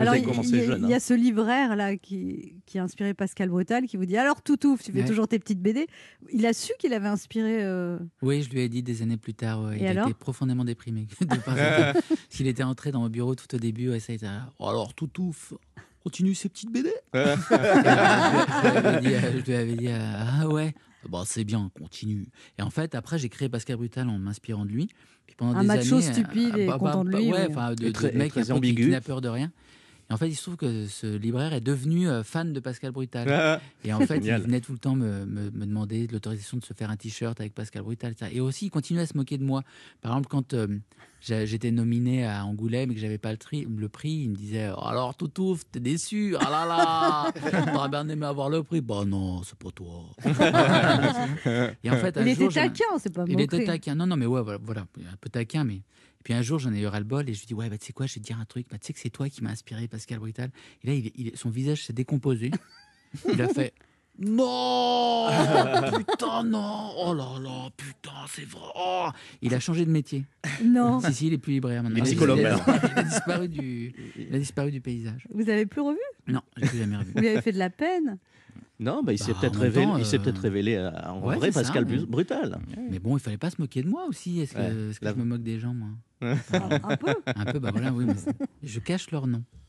Alors, avez commencé jeune. il y a ce libraire là qui a inspiré Pascal Brutal qui vous dit alors Toutouf, tu fais toujours tes petites BD. Il a su qu'il avait inspiré. Oui, je lui ai dit des années plus tard. Il a alors été profondément déprimé. Parce qu'il était entré dans mon bureau tout au début. Et ça a été oh, alors Toutouf, continue ces petites BD. Je lui avais dit ah ouais. Bon, c'est bien, continue. Et en fait, après, j'ai créé Pascal Brutal en m'inspirant de lui. Puis pendant un des macho années, stupide et content de lui. Ouais, Oui. enfin, de mec un peu qui n'a peur de rien. Et en fait, il se trouve que ce libraire est devenu fan de Pascal Brutal. Et en fait, il venait tout le temps me demander de l'autorisation de se faire un t-shirt avec Pascal Brutal. Etc. Et aussi, il continuait à se moquer de moi. Par exemple, quand j'étais nominé à Angoulême et que j'avais pas le prix, il me disait oh, alors Toutouf, t'es déçu, ah là là, t'aurais bien aimé avoir le prix. Bah non, c'est pas toi. Et en fait, il était taquin, c'est pas moquerie. Il était taquin, non, mais ouais, voilà, un peu taquin, mais. Puis un jour, j'en ai eu ras-le-bol et je lui dis ouais, bah, tu sais quoi, je vais te dire un truc. Bah, tu sais que c'est toi qui m'as inspiré, Pascal Brutal. Et là, son visage s'est décomposé. Il a fait non, putain, non, oh là là, putain, c'est vrai. Oh. Il a changé de métier. Non. Si, il est plus libraire maintenant. Il est psychologue. Il a disparu du paysage. Vous avez plus revu? Non, j'ai plus jamais revu. Vous lui avez fait de la peine? Non, bah, il s'est peut-être révélé, en vrai Pascal Brutal. Mais bon, il fallait pas se moquer de moi aussi. Est-ce que je me moque des gens, moi? Un peu. Un peu, bah voilà, oui. Mais je cache leur nom.